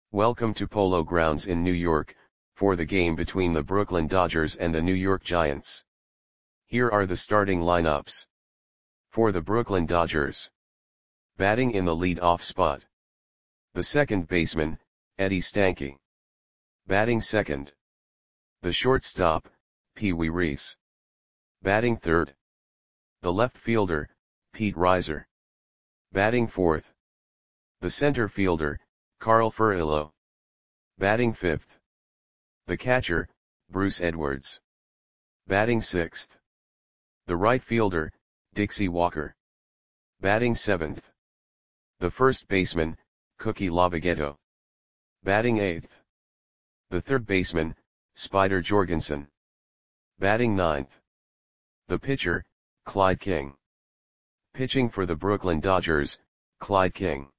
Welcome to Polo Grounds in New York, for the game between the Brooklyn Dodgers and the New York Giants. Here are the starting lineups. For the Brooklyn Dodgers. Batting in the lead-off spot. The second baseman, Eddie Stanky. Batting second. The shortstop, Pee Wee Reese. Batting third. The left fielder, Pete Reiser. Batting fourth. The center fielder, Carl Furillo. Batting fifth. The catcher, Bruce Edwards. Batting sixth. The right fielder, Dixie Walker. Batting seventh. The first baseman, Cookie Lavagetto. Batting eighth. The third baseman, Spider Jorgensen. Batting ninth. The pitcher, Clyde King. Pitching for the Brooklyn Dodgers, Clyde King.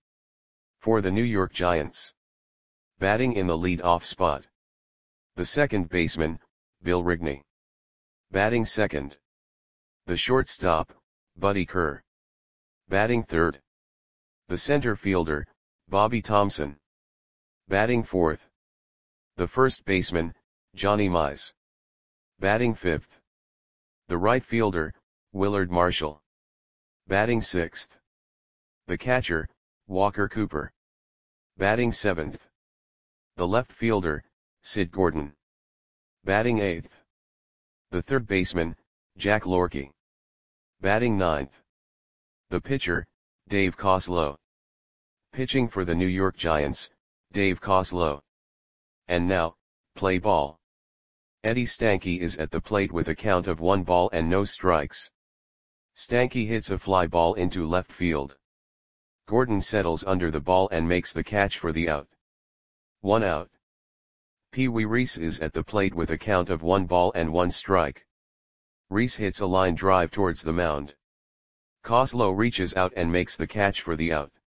For the New York Giants. Batting in the lead-off spot. The second baseman, Bill Rigney. Batting second. The shortstop, Buddy Kerr. Batting third. The center fielder, Bobby Thomson. Batting fourth. The first baseman, Johnny Mize. Batting fifth. The right fielder, Willard Marshall. Batting sixth. The catcher, Walker Cooper. Batting seventh. The left fielder, Sid Gordon. Batting eighth. The third baseman, Jack Lorky. Batting ninth. The pitcher, Dave Coslow. Pitching for the New York Giants, Dave Coslow. And now, play ball. Eddie Stanky is at the plate with a count of 1 ball and no strikes. Stanky hits a fly ball into left field. Gordon settles under the ball and makes the catch for the out. 1 out. Pee Wee Reese is at the plate with a count of 1 ball and 1 strike. Reese hits a line drive towards the mound. Coslow reaches out and makes the catch for the out.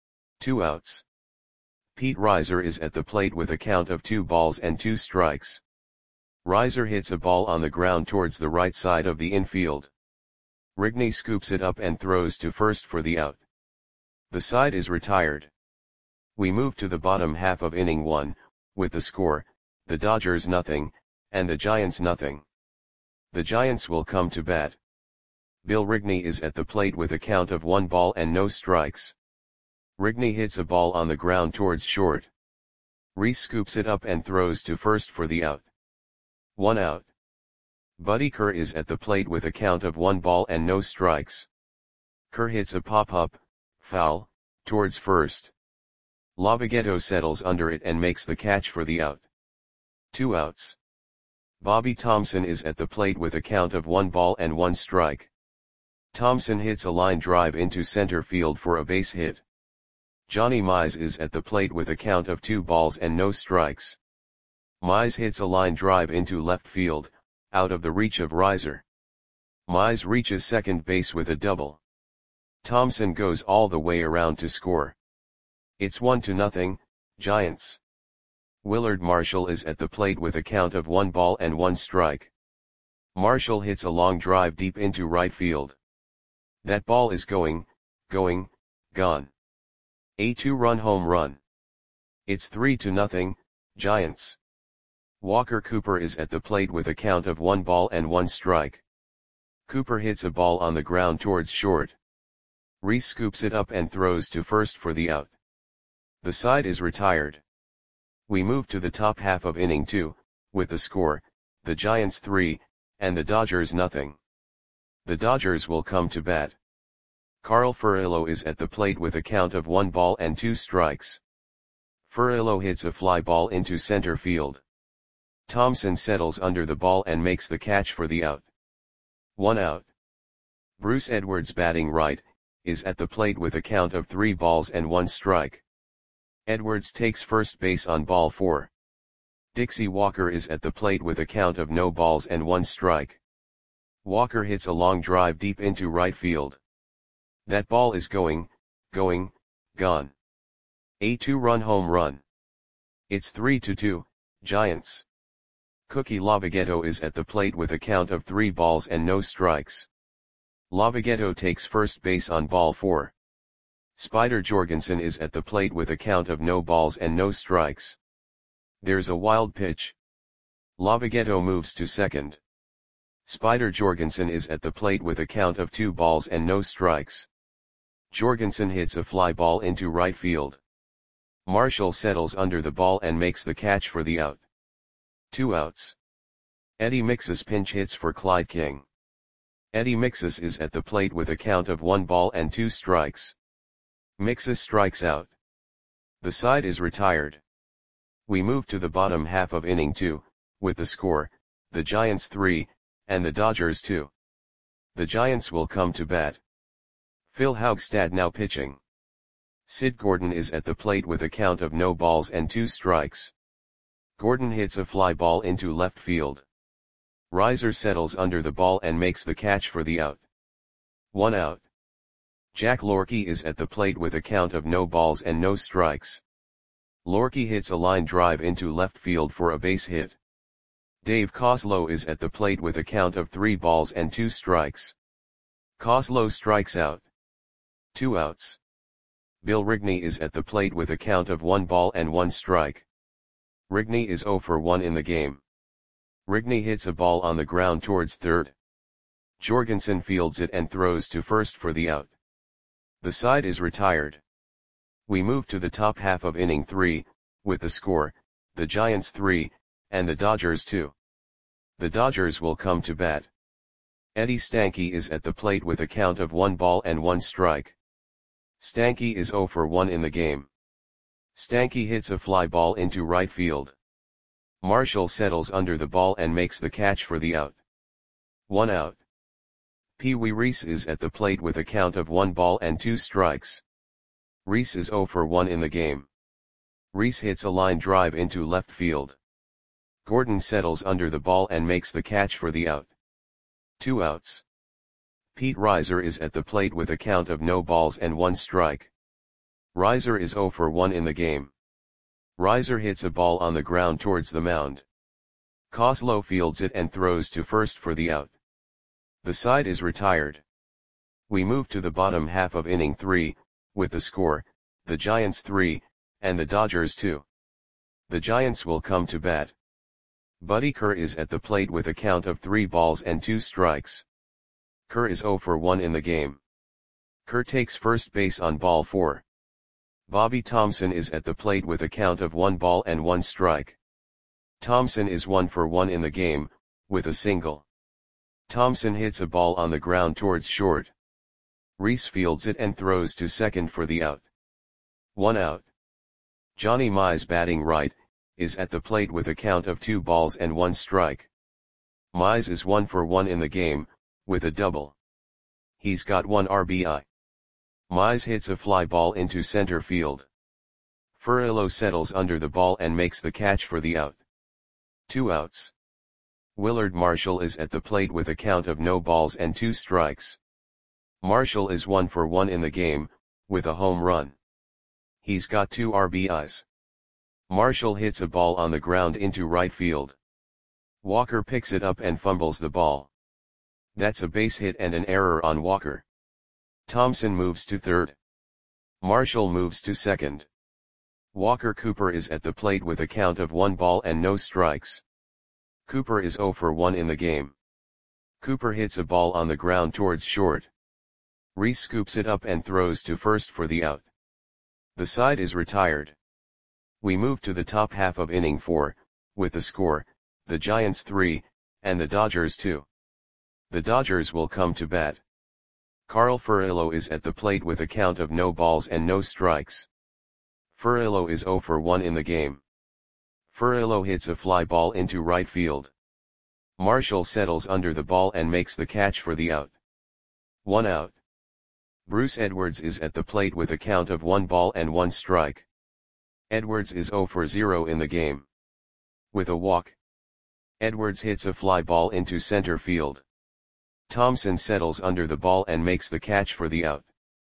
2 outs. Pete Reiser is at the plate with a count of 2 balls and 2 strikes. Reiser hits a ball on the ground towards the right side of the infield. Rigney scoops it up and throws to first for the out. The side is retired. We move to the bottom half of inning 1, with the score, the Dodgers nothing, and the Giants nothing. The Giants will come to bat. Bill Rigney is at the plate with a count of 1 ball and no strikes. Rigney hits a ball on the ground towards short. Reese scoops it up and throws to first for the out. 1 out. Buddy Kerr is at the plate with a count of 1 ball and no strikes. Kerr hits a pop-up, foul, towards first. Lavagetto settles under it and makes the catch for the out. 2 outs. Bobby Thomson is at the plate with a count of 1 ball and 1 strike. Thomson hits a line drive into center field for a base hit. Johnny Mize is at the plate with a count of 2 balls and no strikes. Mize hits a line drive into left field, out of the reach of Reiser. Mize reaches second base with a double. Thomson goes all the way around to score. It's 1-0, Giants. Willard Marshall is at the plate with a count of 1 ball and 1 strike. Marshall hits a long drive deep into right field. That ball is gone. A 2-run home run. It's 3-0, Giants. Walker Cooper is at the plate with a count of 1 ball and 1 strike. Cooper hits a ball on the ground towards short. Reese scoops it up and throws to first for the out. The side is retired. We move to the top half of inning 2, with the score, the Giants 3, and the Dodgers nothing. The Dodgers will come to bat. Carl Furillo is at the plate with a count of 1 ball and 2 strikes. Furillo hits a fly ball into center field. Thomson settles under the ball and makes the catch for the out. 1 out. Bruce Edwards, batting right, is at the plate with a count of 3 balls and 1 strike. Edwards takes first base on ball 4. Dixie Walker is at the plate with a count of no balls and 1 strike. Walker hits a long drive deep into right field. That ball is gone. A 2-run home run. It's 3-2, Giants. Cookie Lavagetto is at the plate with a count of 3 balls and no strikes. Lavagetto takes first base on ball 4. Spider Jorgensen is at the plate with a count of no balls and no strikes. There's a wild pitch. Lavagetto moves to second. Spider Jorgensen is at the plate with a count of 2 balls and no strikes. Jorgensen hits a fly ball into right field. Marshall settles under the ball and makes the catch for the out. 2 outs. Eddie Mixas pinch hits for Clyde King. Eddie Mixas is at the plate with a count of 1 ball and 2 strikes. Mixas strikes out. The side is retired. We move to the bottom half of inning 2, with the score, the Giants 3, and the Dodgers 2. The Giants will come to bat. Phil Haugstad now pitching. Sid Gordon is at the plate with a count of no balls and 2 strikes. Gordon hits a fly ball into left field. Reiser settles under the ball and makes the catch for the out. 1 out. Jack Lorky is at the plate with a count of no balls and no strikes. Lorky hits a line drive into left field for a base hit. Dave Koslow is at the plate with a count of 3 balls and 2 strikes. Koslow strikes out. 2 outs. Bill Rigney is at the plate with a count of 1 ball and 1 strike. Rigney is 0 for 1 in the game. Rigney hits a ball on the ground towards third. Jorgensen fields it and throws to first for the out. The side is retired. We move to the top half of inning 3, with the score, the Giants 3, and the Dodgers 2. The Dodgers will come to bat. Eddie Stanky is at the plate with a count of 1 ball and 1 strike. Stanky is 0 for 1 in the game. Stanky hits a fly ball into right field. Marshall settles under the ball and makes the catch for the out. 1 out. Pee Wee Reese is at the plate with a count of 1 ball and 2 strikes. Reese is 0 for 1 in the game. Reese hits a line drive into left field. Gordon settles under the ball and makes the catch for the out. 2 outs. Pete Reiser is at the plate with a count of no balls and 1 strike. Reiser is 0 for 1 in the game. Reiser hits a ball on the ground towards the mound. Koslow fields it and throws to first for the out. The side is retired. We move to the bottom half of inning 3, with the score, the Giants 3, and the Dodgers 2. The Giants will come to bat. Buddy Kerr is at the plate with a count of 3 balls and 2 strikes. Kerr is 0 for 1 in the game. Kerr takes first base on ball 4. Bobby Thompson is at the plate with a count of 1 ball and 1 strike. Thompson is 1 for 1 in the game, with a single. Thompson hits a ball on the ground towards short. Reese fields it and throws to second for the out. 1 out. Johnny Mize, batting right, is at the plate with a count of 2 balls and 1 strike. Mize is 1 for 1 in the game, with a double. He's got 1 RBI. Mize hits a fly ball into center field. Furillo settles under the ball and makes the catch for the out. 2 outs. Willard Marshall is at the plate with a count of no balls and 2 strikes. Marshall is 1 for 1 in the game, with a home run. He's got 2 RBIs. Marshall hits a ball on the ground into right field. Walker picks it up and fumbles the ball. That's a base hit and an error on Walker. Thompson moves to third. Marshall moves to second. Walker Cooper is at the plate with a count of 1 ball and no strikes. Cooper is 0 for 1 in the game. Cooper hits a ball on the ground towards short. Reese scoops it up and throws to first for the out. The side is retired. We move to the top half of inning 4, with the score, the Giants 3, and the Dodgers 2. The Dodgers will come to bat. Carl Furillo is at the plate with a count of no balls and no strikes. Furillo is 0 for 1 in the game. Furillo hits a fly ball into right field. Marshall settles under the ball and makes the catch for the out. 1 out. Bruce Edwards is at the plate with a count of 1 ball and 1 strike. Edwards is 0 for 0 in the game. With a walk. Edwards hits a fly ball into center field. Thompson settles under the ball and makes the catch for the out.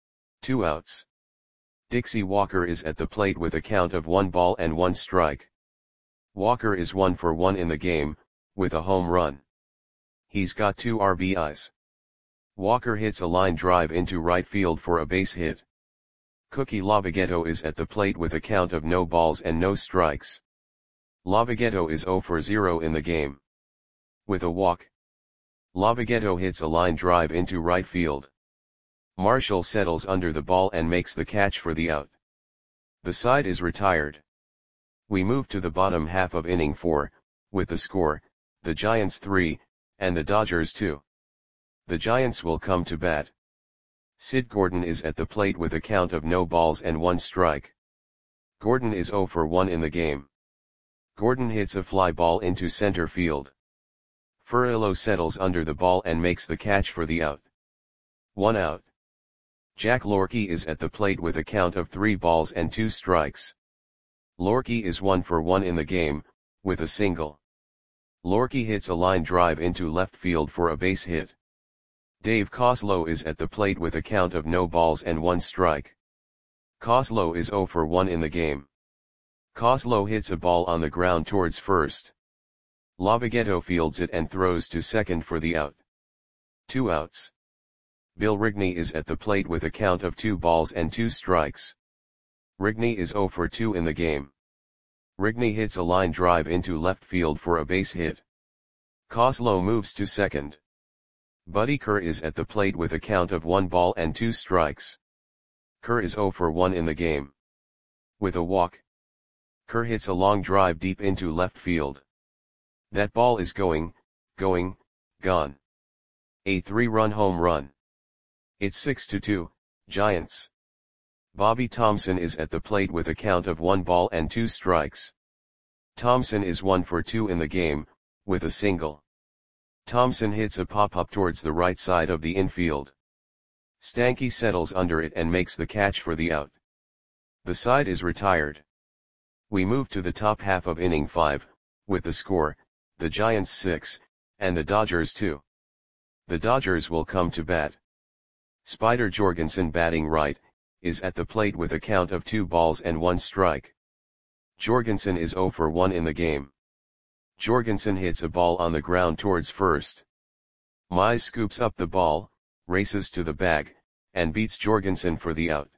2 outs. Dixie Walker is at the plate with a count of 1 ball and 1 strike. Walker is 1 for 1 in the game, with a home run. He's got 2 RBIs. Walker hits a line drive into right field for a base hit. Cookie Lavagetto is at the plate with a count of no balls and no strikes. Lavagetto is 0 for 0 in the game. With a walk, Lavagetto hits a line drive into right field. Marshall settles under the ball and makes the catch for the out. The side is retired. We move to the bottom half of inning 4, with the score, the Giants 3, and the Dodgers 2. The Giants will come to bat. Sid Gordon is at the plate with a count of no balls and 1 strike. Gordon is 0 for 1 in the game. Gordon hits a fly ball into center field. Furillo settles under the ball and makes the catch for the out. 1 out. Jack Lorky is at the plate with a count of 3 balls and 2 strikes. Lorky is 1 for 1 in the game, with a single. Lorky hits a line drive into left field for a base hit. Dave Coslow is at the plate with a count of no balls and 1 strike. Coslow is 0 for 1 in the game. Coslow hits a ball on the ground towards first. Lavagetto fields it and throws to second for the out. 2 outs. Bill Rigney is at the plate with a count of 2 balls and 2 strikes. Rigney is 0 for 2 in the game. Rigney hits a line drive into left field for a base hit. Coslow moves to second. Buddy Kerr is at the plate with a count of 1 ball and 2 strikes. Kerr is 0 for 1 in the game. With a walk, Kerr hits a long drive deep into left field. That ball is gone. A 3-run home run. It's 6-2, Giants. Bobby Thomson is at the plate with a count of 1 ball and 2 strikes. Thomson is 1 for 2 in the game, with a single. Thomson hits a pop-up towards the right side of the infield. Stanky settles under it and makes the catch for the out. The side is retired. We move to the top half of inning 5, with the score, the Giants 6, and the Dodgers 2. The Dodgers will come to bat. Spider Jorgensen, batting right, is at the plate with a count of 2 balls and 1 strike. Jorgensen is 0 for 1 in the game. Jorgensen hits a ball on the ground towards first. Mize scoops up the ball, races to the bag, and beats Jorgensen for the out.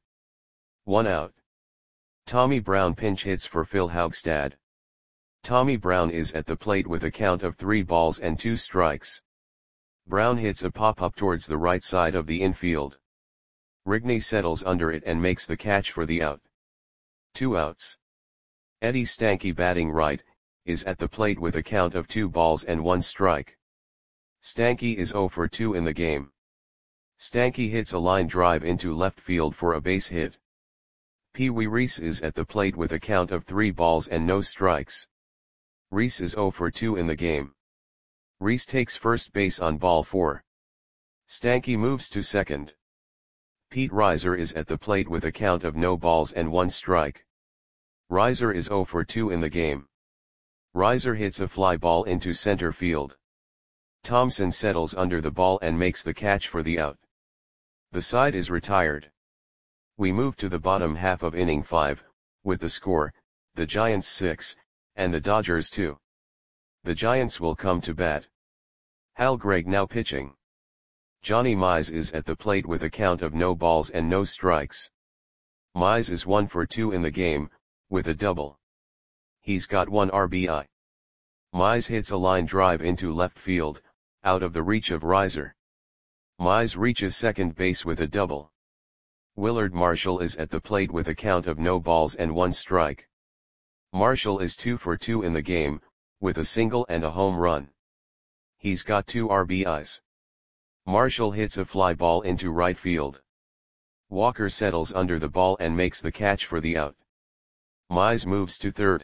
1 out. Tommy Brown pinch hits for Phil Haugstad. Tommy Brown is at the plate with a count of 3 balls and 2 strikes. Brown hits a pop-up towards the right side of the infield. Rigney settles under it and makes the catch for the out. 2 outs. Eddie Stanky, batting right, is at the plate with a count of 2 balls and 1 strike. Stanky is 0 for 2 in the game. Stanky hits a line drive into left field for a base hit. Pee Wee Reese is at the plate with a count of 3 balls and no strikes. Reese is 0 for 2 in the game. Reese takes first base on ball 4. Stanky moves to second. Pete Reiser is at the plate with a count of no balls and 1 strike. Reiser is 0 for 2 in the game. Reiser hits a fly ball into center field. Thompson settles under the ball and makes the catch for the out. The side is retired. We move to the bottom half of inning 5, with the score, the Giants 6, and the Dodgers 2. The Giants will come to bat. Hal Gregg now pitching. Johnny Mize is at the plate with a count of no balls and no strikes. Mize is 1 for 2 in the game, with a double. He's got 1 RBI. Mize hits a line drive into left field, out of the reach of Reiser. Mize reaches second base with a double. Willard Marshall is at the plate with a count of no balls and 1 strike. Marshall is 2 for 2 in the game, with a single and a home run. He's got 2 RBIs. Marshall hits a fly ball into right field. Walker settles under the ball and makes the catch for the out. Mize moves to third.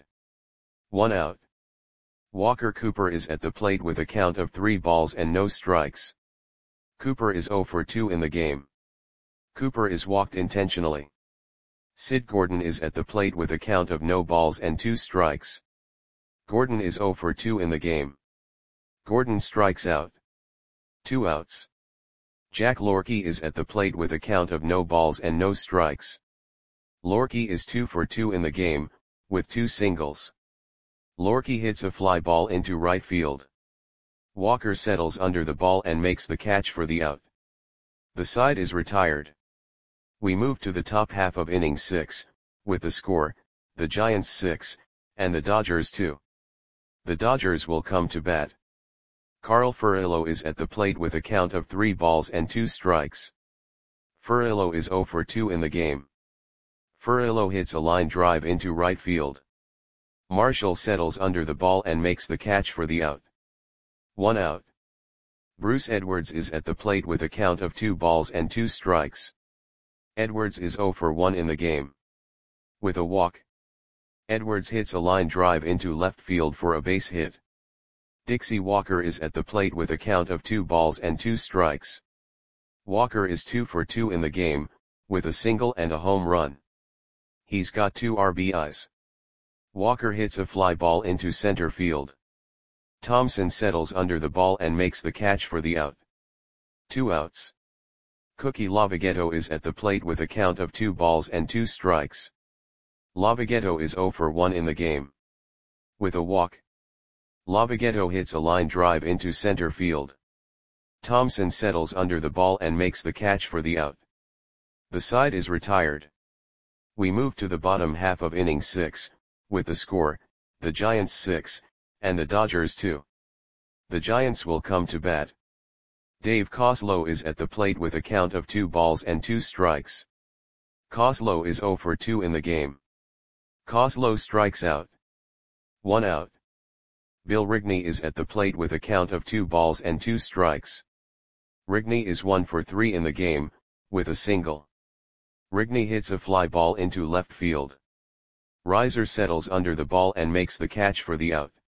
1 out. Walker Cooper is at the plate with a count of 3 balls and no strikes. Cooper is 0 for 2 in the game. Cooper is walked intentionally. Sid Gordon is at the plate with a count of no balls and 2 strikes. Gordon is 0 for 2 in the game. Gordon strikes out. 2 outs. Jack Lorky is at the plate with a count of no balls and no strikes. Lorky is 2 for 2 in the game, with 2 singles. Lorky hits a fly ball into right field. Walker settles under the ball and makes the catch for the out. The side is retired. We move to the top half of inning 6, with the score, the Giants 6, and the Dodgers 2. The Dodgers will come to bat. Carl Furillo is at the plate with a count of 3 balls and 2 strikes. Furillo is 0 for 2 in the game. Furillo hits a line drive into right field. Marshall settles under the ball and makes the catch for the out. 1 out. Bruce Edwards is at the plate with a count of 2 balls and 2 strikes. Edwards is 0 for 1 in the game. With a walk, Edwards hits a line drive into left field for a base hit. Dixie Walker is at the plate with a count of 2 balls and 2 strikes. Walker is 2 for 2 in the game, with a single and a home run. He's got 2 RBIs. Walker hits a fly ball into center field. Thompson settles under the ball and makes the catch for the out. 2 outs. Cookie Lavagetto is at the plate with a count of 2 balls and 2 strikes. Lavagetto is 0 for 1 in the game. With a walk, Lavagetto hits a line drive into center field. Thompson settles under the ball and makes the catch for the out. The side is retired. We move to the bottom half of inning 6, with the score, the Giants 6, and the Dodgers 2. The Giants will come to bat. Dave Koslow is at the plate with a count of 2 balls and 2 strikes. Koslow is 0 for 2 in the game. Koslow strikes out. 1 out. Bill Rigney is at the plate with a count of 2 balls and 2 strikes. Rigney is 1 for 3 in the game, with a single. Rigney hits a fly ball into left field. Reiser settles under the ball and makes the catch for the out.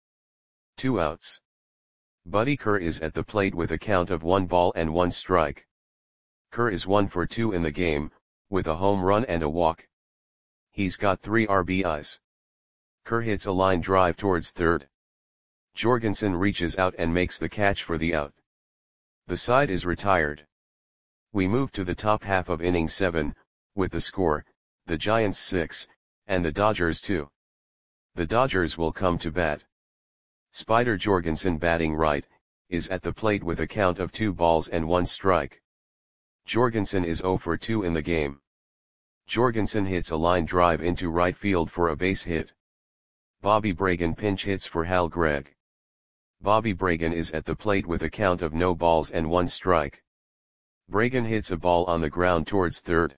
2 outs. Buddy Kerr is at the plate with a count of 1 ball and 1 strike. Kerr is 1 for 2 in the game, with a home run and a walk. He's got 3 RBIs. Kerr hits a line drive towards third. Jorgensen reaches out and makes the catch for the out. The side is retired. We move to the top half of inning 7, with the score, the Giants 6, and the Dodgers 2. The Dodgers will come to bat. Spider Jorgensen, batting right, is at the plate with a count of 2 balls and 1 strike. Jorgensen is 0 for 2 in the game. Jorgensen hits a line drive into right field for a base hit. Bobby Bragan pinch hits for Hal Gregg. Bobby Bragan is at the plate with a count of no balls and 1 strike. Bragan hits a ball on the ground towards third.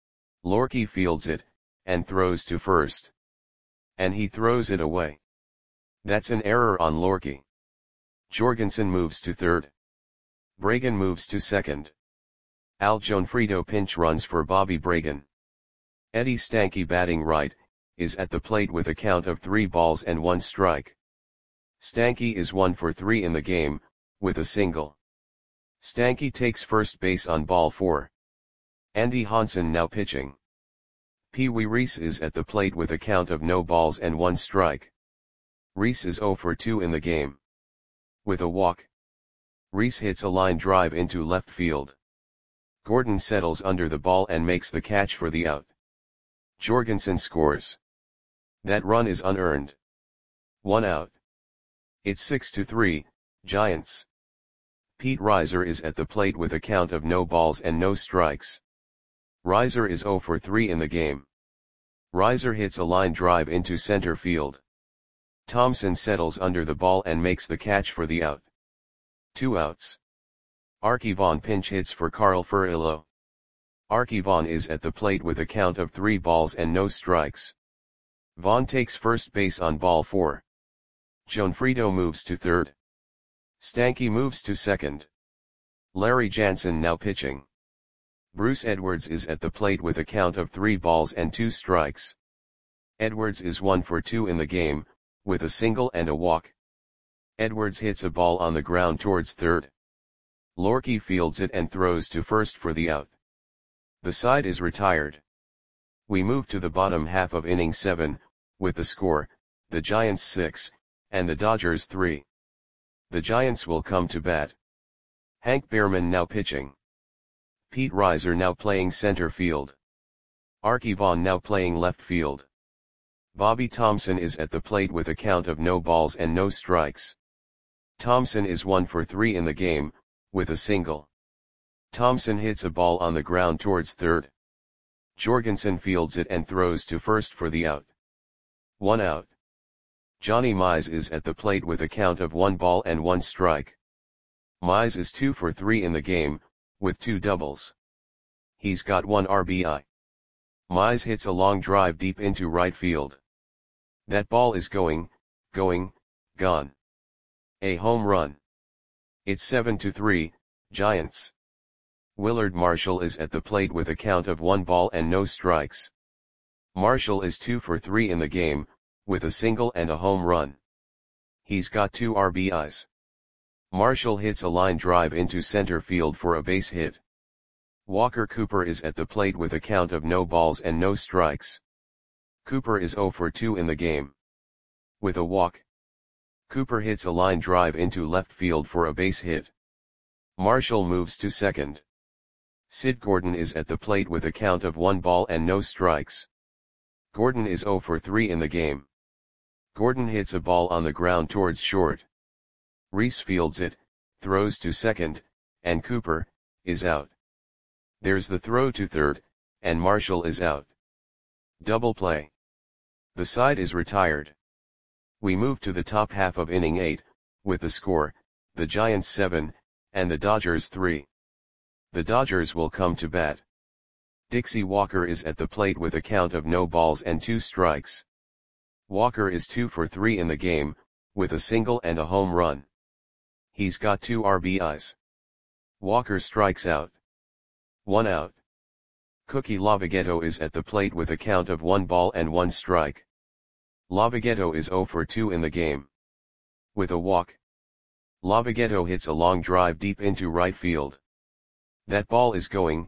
Lorky fields it, and throws to first. And he throws it away. That's an error on Lorky. Jorgensen moves to third. Bragan moves to second. Al Gionfriddo pinch runs for Bobby Bragan. Eddie Stanky, batting right, is at the plate with a count of 3 balls and 1 strike. Stanky is 1 for 3 in the game, with a single. Stanky takes first base on ball 4. Andy Hansen now pitching. Pee Wee Reese is at the plate with a count of no balls and 1 strike. Reese is 0 for 2 in the game. With a walk, Reese hits a line drive into left field. Gordon settles under the ball and makes the catch for the out. Jorgensen scores. That run is unearned. 1 out. It's 6-3, Giants. Pete Reiser is at the plate with a count of no balls and no strikes. Reiser is 0 for 3 in the game. Reiser hits a line drive into center field. Thompson settles under the ball and makes the catch for the out. 2 outs. Arky Vaughan pinch hits for Carl Furillo. Arky Vaughan is at the plate with a count of 3 balls and no strikes. Vaughan takes first base on ball 4. Gionfriddo moves to third. Stanky moves to second. Larry Jansen now pitching. Bruce Edwards is at the plate with a count of 3 balls and 2 strikes. Edwards is 1 for 2 in the game, with a single and a walk. Edwards hits a ball on the ground towards third. Lorky fields it and throws to first for the out. The side is retired. We move to the bottom half of inning 7, with the score, the Giants 6, and the Dodgers 3. The Giants will come to bat. Hank Behrman now pitching. Pete Reiser now playing center field. Arky Vaughan now playing left field. Bobby Thompson is at the plate with a count of no balls and no strikes. Thompson is 1 for 3 in the game, with a single. Thompson hits a ball on the ground towards third. Jorgensen fields it and throws to first for the out. 1 out. Johnny Mize is at the plate with a count of 1 ball and 1 strike. Mize is 2 for 3 in the game, with 2 doubles. He's got 1 RBI. Mize hits a long drive deep into right field. That ball is going, gone. A home run. It's 7-3, Giants. Willard Marshall is at the plate with a count of 1 ball and no strikes. Marshall is 2 for 3 in the game, with a single and a home run. He's got 2 RBIs. Marshall hits a line drive into center field for a base hit. Walker Cooper is at the plate with a count of no balls and no strikes. Cooper is 0 for 2 in the game. With a walk. Cooper hits a line drive into left field for a base hit. Marshall moves to second. Sid Gordon is at the plate with a count of 1 ball and no strikes. Gordon is 0 for 3 in the game. Gordon hits a ball on the ground towards short. Reese fields it, throws to second, and Cooper is out. There's the throw to third, and Marshall is out. Double play. The side is retired. We move to the top half of inning 8, with the score, the Giants 7, and the Dodgers 3. The Dodgers will come to bat. Dixie Walker is at the plate with a count of no balls and 2 strikes. Walker is 2 for 3 in the game, with a single and a home run. He's got 2 RBIs. Walker strikes out. 1 out. Cookie Lavagetto is at the plate with a count of 1 ball and 1 strike. Lavagetto is 0 for 2 in the game. With a walk. Lavagetto hits a long drive deep into right field. That ball is going,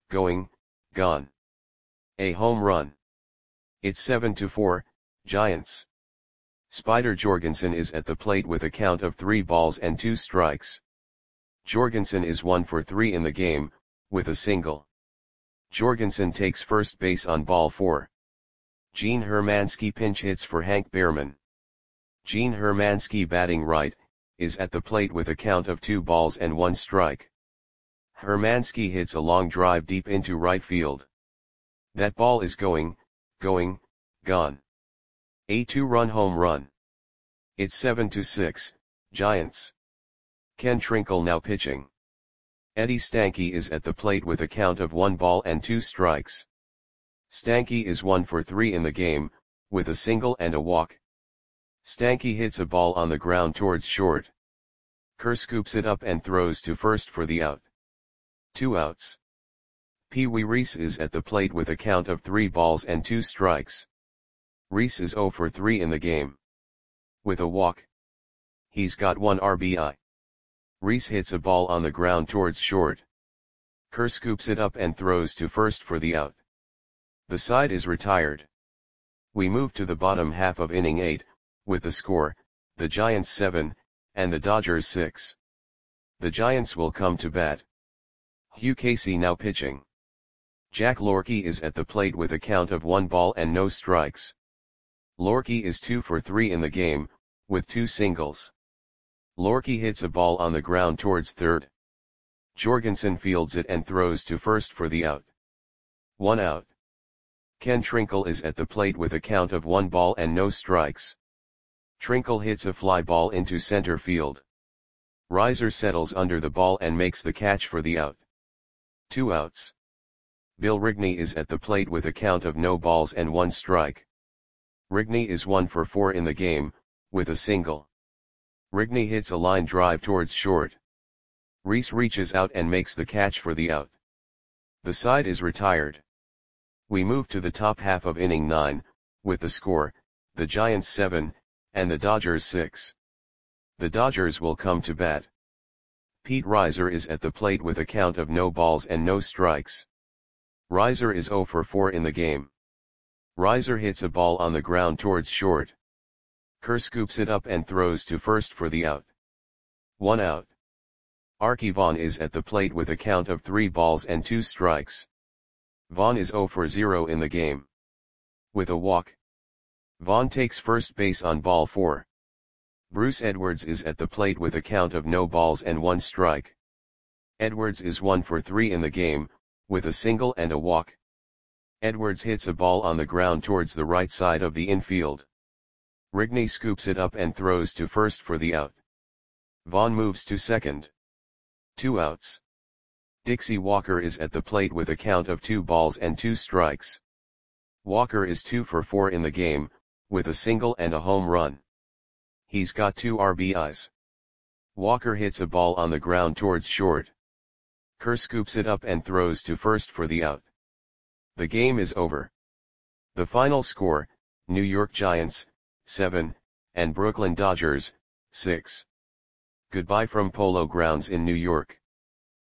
gone. A home run. It's 7-4, Giants. Spider Jorgensen is at the plate with a count of 3 balls and 2 strikes. Jorgensen is 1 for 3 in the game, with a single. Jorgensen takes first base on ball 4. Gene Hermansky pinch hits for Hank Behrman. Gene Hermansky, batting right, is at the plate with a count of 2 balls and 1 strike. Hermansky hits a long drive deep into right field. That ball is going, gone. A 2-run home run. It's 7-6, Giants. Ken Trinkle now pitching. Eddie Stanky is at the plate with a count of 1 ball and 2 strikes. Stanky is 1 for 3 in the game, with a single and a walk. Stanky hits a ball on the ground towards short. Kerr scoops it up and throws to first for the out. 2 outs. Pee Wee Reese is at the plate with a count of 3 balls and 2 strikes. Reese is 0 for 3 in the game. With a walk. He's got 1 RBI. Reese hits a ball on the ground towards short. Kerr scoops it up and throws to first for the out. The side is retired. We move to the bottom half of inning 8, with the score, the Giants 7, and the Dodgers 6. The Giants will come to bat. Hugh Casey now pitching. Jack Lorky is at the plate with a count of 1 ball and no strikes. Lorky is 2 for 3 in the game, with 2 singles. Lorky hits a ball on the ground towards third. Jorgensen fields it and throws to first for the out. 1 out. Ken Trinkle is at the plate with a count of 1 ball and no strikes. Trinkle hits a fly ball into center field. Reiser settles under the ball and makes the catch for the out. 2 outs. Bill Rigney is at the plate with a count of no balls and 1 strike. Rigney is 1 for 4 in the game, with a single. Rigney hits a line drive towards short. Reese reaches out and makes the catch for the out. The side is retired. We move to the top half of inning 9, with the score, the Giants 7, and the Dodgers 6. The Dodgers will come to bat. Pete Reiser is at the plate with a count of no balls and no strikes. Reiser is 0 for 4 in the game. Reiser hits a ball on the ground towards short. Kerr scoops it up and throws to first for the out. 1 out. Archie Vaughn is at the plate with a count of 3 balls and 2 strikes. Vaughn is 0 for 0 in the game. With a walk. Vaughn takes first base on ball 4. Bruce Edwards is at the plate with a count of no balls and 1 strike. Edwards is 1 for 3 in the game, with a single and a walk. Edwards hits a ball on the ground towards the right side of the infield. Rigney scoops it up and throws to first for the out. Vaughn moves to second. 2 outs. Dixie Walker is at the plate with a count of 2 balls and 2 strikes. Walker is 2 for 4 in the game, with a single and a home run. He's got 2 RBIs. Walker hits a ball on the ground towards short. Kerr scoops it up and throws to first for the out. The game is over. The final score, New York Giants, 7, and Brooklyn Dodgers, 6. Goodbye from Polo Grounds in New York.